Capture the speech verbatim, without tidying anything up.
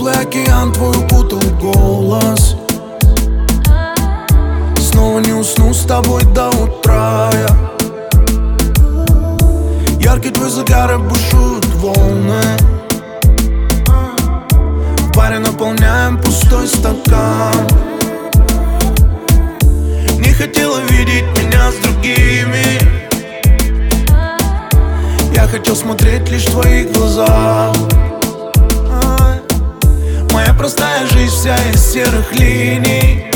теплый океан твой укутал голос. Снова не усну с тобой до утра я. Яркий твой загар и бушуют волны. В баре наполняем пустой стакан. Не хотела видеть меня с другими. Я хотел смотреть лишь в твои глаза. Моя простая жизнь вся из серых линий.